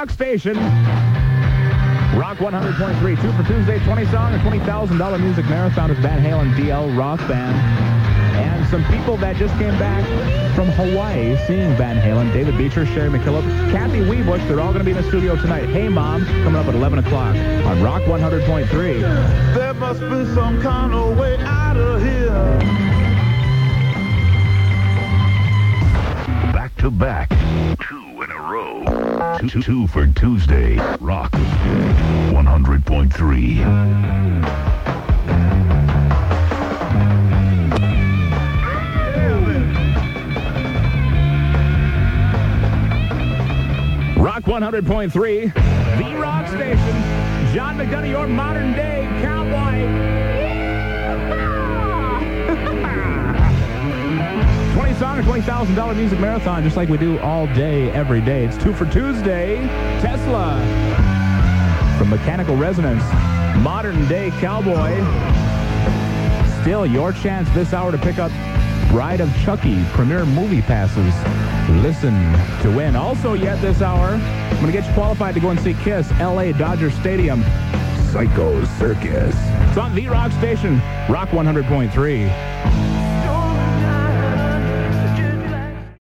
Rock Station. Rock 100.3. 2 for Tuesday, 20-song or $20,000 music marathon with Van Halen DL Rock Band. And some people that just came back from Hawaii seeing Van Halen. David Beecher, Sherry McKillop, Kathy Weebush. They're all going to be in the studio tonight. Hey Mom, coming up at 11 o'clock on Rock 100.3. There must be some kind of way out of here. Back to back. 2 in a row. 2 for Tuesday. Rock 100.3. Rock 100.3, the Rock Station. John McDonough, your modern-day cowboy. 20-song or $20,000 music marathon, just like we do all day, every day. It's 2 for Tuesday. Tesla. From Mechanical Resonance, modern-day cowboy. Still your chance this hour to pick up Bride of Chucky premiere movie passes. Listen to win. Also yet this hour, I'm going to get you qualified to go and see Kiss, L.A. Dodger Stadium. Psycho Circus. It's on the Rock Station, Rock 100.3.